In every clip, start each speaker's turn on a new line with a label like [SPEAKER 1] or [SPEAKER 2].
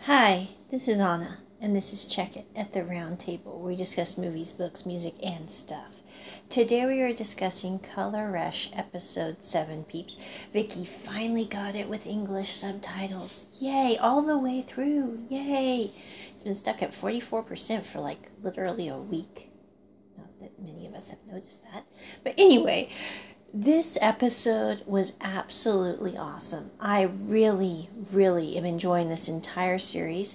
[SPEAKER 1] Hi, this is Anna, and this is Check It at the Round Table, where we discuss movies, books, music, and stuff. Today we are discussing Color Rush Episode 7, peeps. Vicky finally got it with English subtitles. Yay, all the way through. Yay. It's been stuck at 44% for literally a week. Not that many of us have noticed that. But anyway, this episode was absolutely awesome. I really am enjoying this entire series.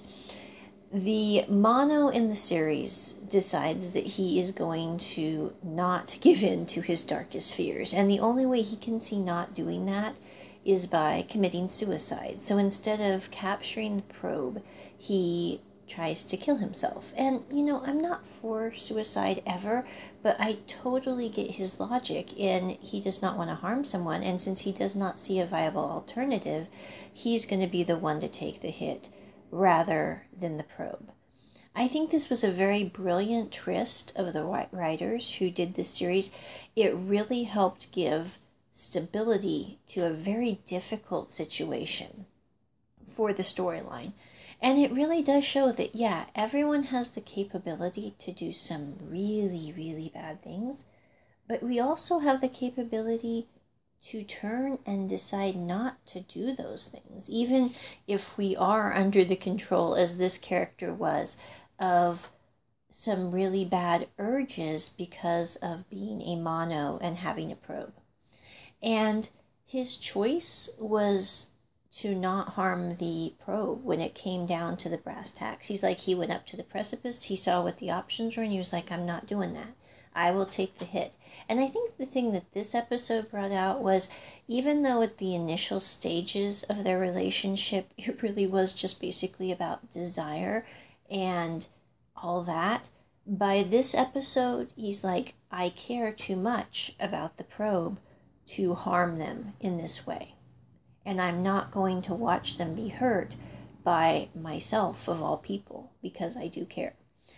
[SPEAKER 1] The mono in the series decides that he is going to not give in to his darkest fears. And the only way he can see not doing that is by committing suicide. So instead of capturing the probe, he tries to kill himself. And, I'm not for suicide ever, but I totally get his logic in he does not want to harm someone, and since he does not see a viable alternative, he's going to be the one to take the hit rather than the probe. I think this was a very brilliant twist of the writers who did this series. It really helped give stability to a very difficult situation for the storyline. And it really does show that, everyone has the capability to do some really bad things, but we also have the capability to turn and decide not to do those things, even if we are under the control, as this character was, of some really bad urges because of being a mono and having a probe. And his choice was to not harm the probe when it came down to the brass tacks. He went up to the precipice, he saw what the options were, and he was like, I'm not doing that. I will take the hit. And I think the thing that this episode brought out was, even though at the initial stages of their relationship, it really was just basically about desire and all that, by this episode, he's like, I care too much about the probe to harm them in this way. And I'm not going to watch them be hurt by myself, of all people, because I do care.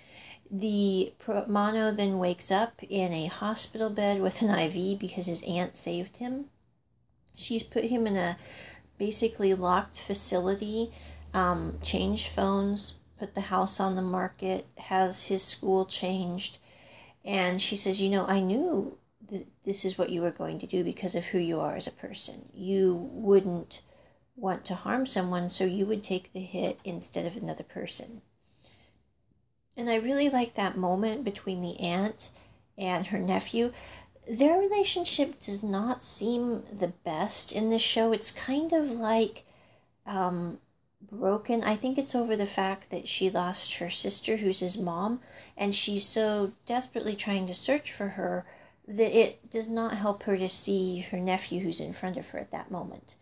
[SPEAKER 1] The mono then wakes up in a hospital bed with an IV because his aunt saved him. She's put him in a basically locked facility, changed phones, put the house on the market, has his school changed. And she says, I knew this is what you were going to do because of who you are as a person. You wouldn't want to harm someone, so you would take the hit instead of another person. And I really like that moment between the aunt and her nephew. Their relationship does not seem the best in this show. It's kind of like broken. I think it's over the fact that she lost her sister, who's his mom, and she's so desperately trying to search for her that it does not help her to see her nephew who's in front of her at that moment.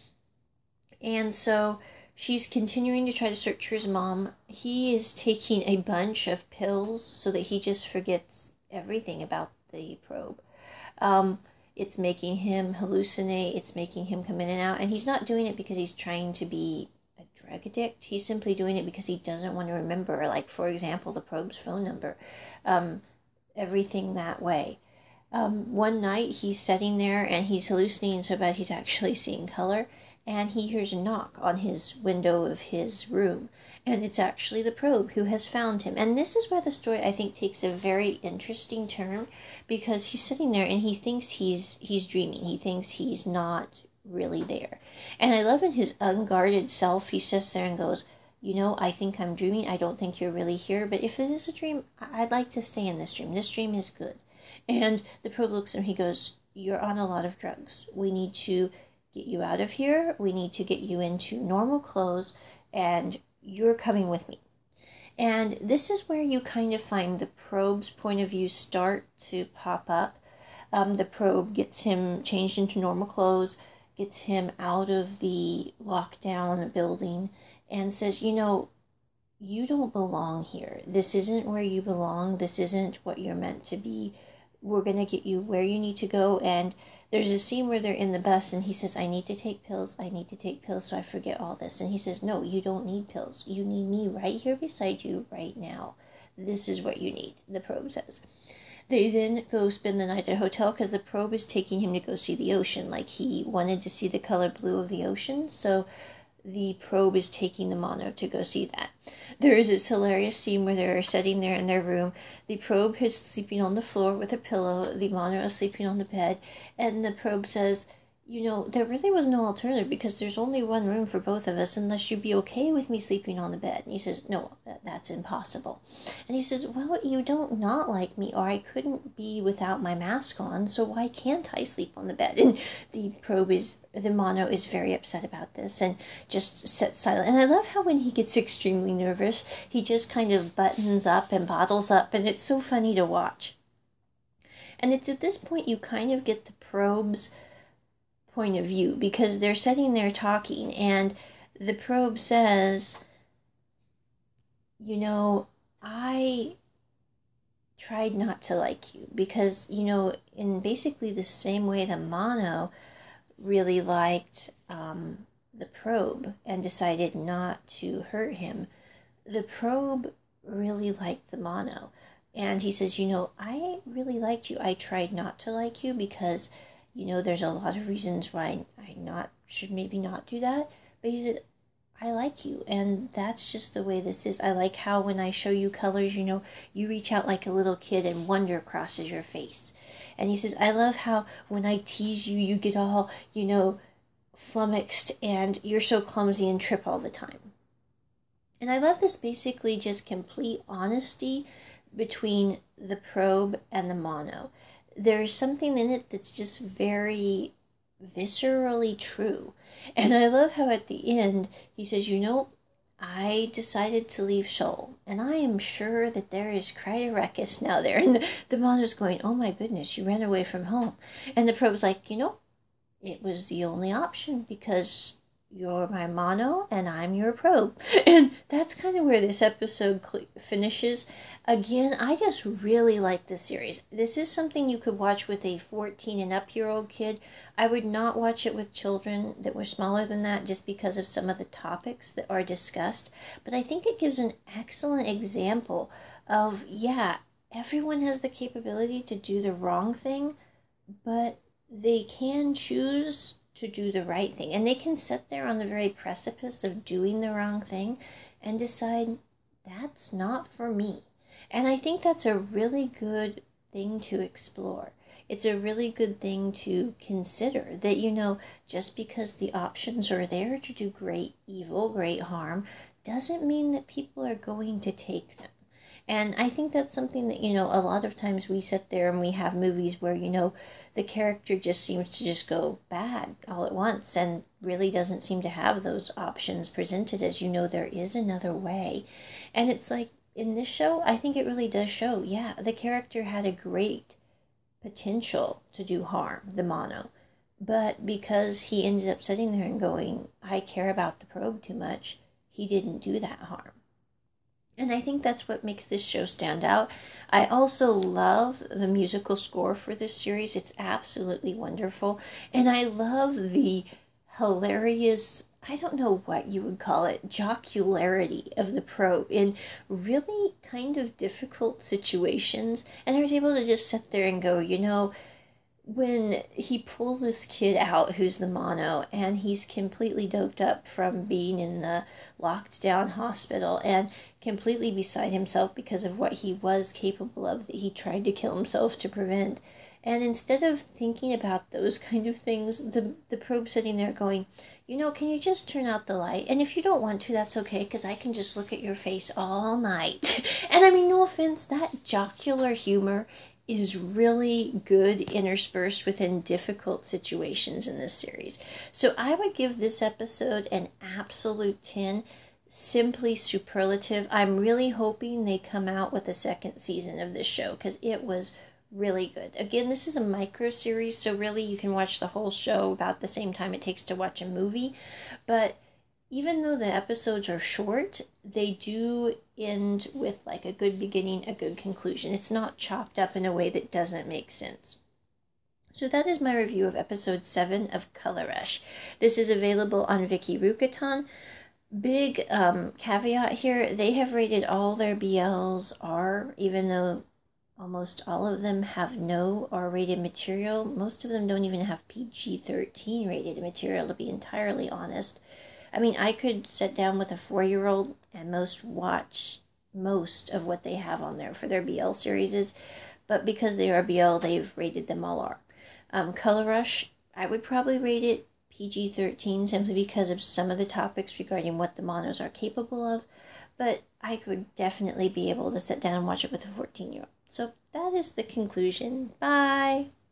[SPEAKER 1] And so she's continuing to try to search for his mom. He is taking a bunch of pills so that he just forgets everything about the probe. It's making him hallucinate. It's making him come in and out. And he's not doing it because he's trying to be a drug addict. He's simply doing it because he doesn't want to remember, for example, the probe's phone number. Everything that way. One night he's sitting there and he's hallucinating so bad he's actually seeing color, and he hears a knock on his window of his room, and it's actually the probe who has found him. And this is where the story, I think, takes a very interesting turn, because he's sitting there and he thinks he's dreaming. He thinks he's not really there. And I love in his unguarded self, he sits there and goes, I think I'm dreaming. I don't think you're really here, but if it is a dream, I'd like to stay in this dream. This dream is good. And the probe looks at him, he goes, you're on a lot of drugs. We need to get you out of here. We need to get you into normal clothes, and you're coming with me. And this is where you kind of find the probe's point of view start to pop up. The probe gets him changed into normal clothes, gets him out of the lockdown building, and says, you don't belong here. This isn't where you belong. This isn't what you're meant to be. We're going to get you where you need to go. And there's a scene where they're in the bus and he says, I need to take pills so I forget all this. And he says, no, you don't need pills. You need me right here beside you right now. This is what you need, the probe says. They then go spend the night at a hotel because the probe is taking him to go see the ocean. He wanted to see the color blue of the ocean. So the probe is taking the mono to go see that. There is this hilarious scene where they're sitting there in their room. The probe is sleeping on the floor with a pillow. The mono is sleeping on the bed. And the probe says, there really was no alternative because there's only one room for both of us unless you'd be okay with me sleeping on the bed. And he says, no, that's impossible. And he says, well, you don't not like me, or I couldn't be without my mask on, so why can't I sleep on the bed? And the mono is very upset about this and just sits silent. And I love how when he gets extremely nervous, he just kind of buttons up and bottles up, and it's so funny to watch. And it's at this point you kind of get the probe's point of view, because they're sitting there talking, and the probe says, I tried not to like you because, in basically the same way the mono really liked the probe and decided not to hurt him, the probe really liked the mono. And he says, I really liked you. I tried not to like you because there's a lot of reasons why I should maybe not do that. But he said, I like you, and that's just the way this is. I like how when I show you colors, you reach out like a little kid and wonder crosses your face. And he says, I love how when I tease you, you get all, flummoxed, and you're so clumsy and trip all the time. And I love this basically just complete honesty between the probe and the mono. There's something in it that's just very viscerally true. And I love how at the end he says, I decided to leave Seoul, and I am sure that there is quite a ruckus now there. And the mono's going, oh my goodness, you ran away from home. And the probe's like, it was the only option because you're my mono and I'm your probe. And that's kind of where this episode finishes. Again, I just really like this series. This is something you could watch with a 14 and up year old kid. I would not watch it with children that were smaller than that just because of some of the topics that are discussed. But I think it gives an excellent example of, everyone has the capability to do the wrong thing, but they can choose to do the right thing. And they can sit there on the very precipice of doing the wrong thing and decide, that's not for me. And I think that's a really good thing to explore. It's a really good thing to consider that, just because the options are there to do great evil, great harm, doesn't mean that people are going to take them. And I think that's something that, a lot of times we sit there and we have movies where, the character just seems to just go bad all at once and really doesn't seem to have those options presented as, there is another way. And it's like, in this show, I think it really does show, the character had a great potential to do harm, the mono. But because he ended up sitting there and going, I care about the probe too much, he didn't do that harm. And I think that's what makes this show stand out. I also love the musical score for this series. It's absolutely wonderful. And I love the hilarious, I don't know what you would call it, jocularity of the probe in really kind of difficult situations. And I was able to just sit there and go, when he pulls this kid out who's the mono, and he's completely doped up from being in the locked down hospital and completely beside himself because of what he was capable of that he tried to kill himself to prevent. And instead of thinking about those kind of things, the probe sitting there going, can you just turn out the light? And if you don't want to, that's okay, because I can just look at your face all night. And I mean, no offense, that jocular humor is really good interspersed within difficult situations in this series. So I would give this episode an absolute 10, simply superlative. I'm really hoping they come out with a second season of this show because it was really good. Again, this is a micro series, so really you can watch the whole show about the same time it takes to watch a movie. But even though the episodes are short, they do end with like a good beginning, a good conclusion. It's not chopped up in a way that doesn't make sense. So that is my review of episode 7 of Color Rush. This is available on Viki Rakuten. Big caveat here, they have rated all their BLs R, even though almost all of them have no R-rated material. Most of them don't even have PG-13 rated material, to be entirely honest. I mean, I could sit down with a 4-year-old and watch most of what they have on there for their BL series, but because they are BL, they've rated them all R. Color Rush, I would probably rate it PG-13 simply because of some of the topics regarding what the monos are capable of, but I would definitely be able to sit down and watch it with a 14-year-old. So that is the conclusion. Bye!